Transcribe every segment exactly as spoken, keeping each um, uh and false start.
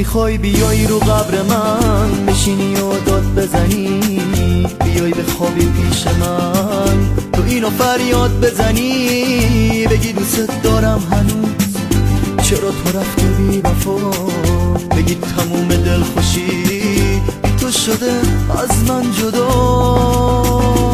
میخوای بیای رو قبر من بشینی و داد بزنی، بیای به خوابی پیش من تو اینو فریاد بزنی، بگی دوست دارم هنوز چرا تو رفتی بی وفا، بگی تموم دلخوشی بی تو شده از من جدا،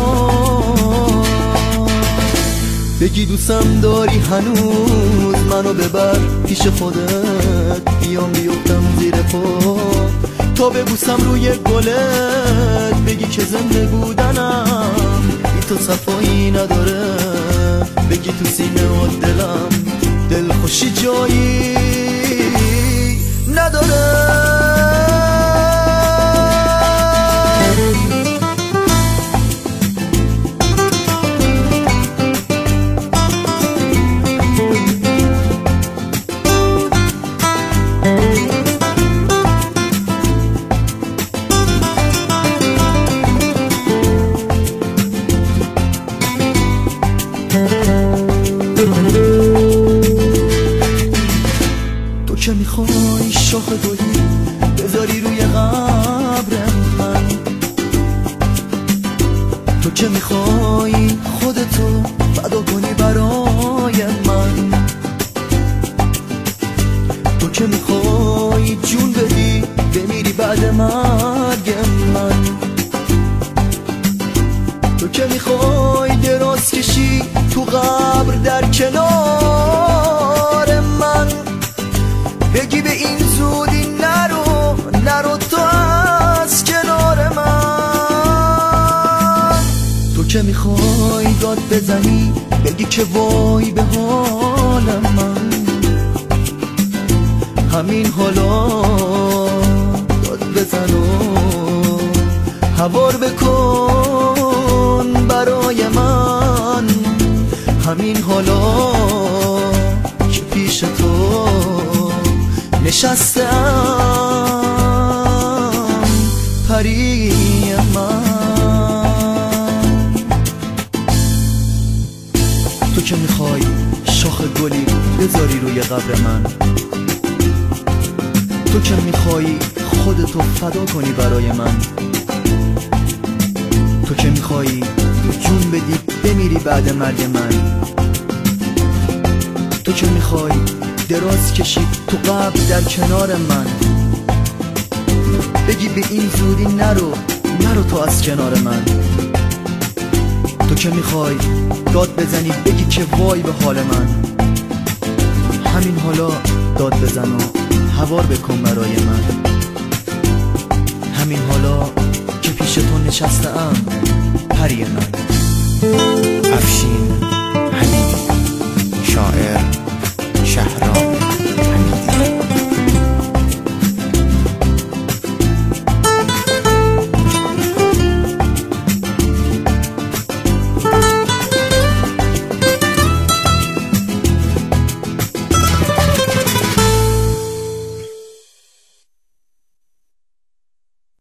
بگی دوستم داری هنوز منو ببر پیش خودت، بیام بیفتم زیر پا تا ببوسم روی گلت، بگی که زنده بودنم بی تو صفایی نداره، بگی تو سینه و دلم دل خوشی جایی نداره. تو که میخوای شاخ گلی بذاری روی قبر من، تو که میخوای خودتو فدا کنی برای من، تو که میخوای جون بدی بمیری بعد مرگ من، تو که میخوای دراز کشی تو قبر در کنار من، بگی به این زودی نرو نرو تو از کنار من، تو که میخوای داد بزنی بگی که وای به حال من، همین حالا داد بزن و هوار بکن برای من، همین حالا که پیش تو نشستم پری من، تو که میخوای شاخ گلی بذاری روی قبر من، تو که میخوای خودتو فدا کنی برای من، تو که میخوای جون بدی بمیری بعد مرگ من، تو که میخوای دراز کشی تو قبر در کنار من، بگی به این زودی نرو نرو تو از کنار من، تو که میخوای داد بزنی بگی که وای به حال من، همین حالا داد بزن و هوار بکن برای من، همین حالا که پیش تو نشستم پری من. افشین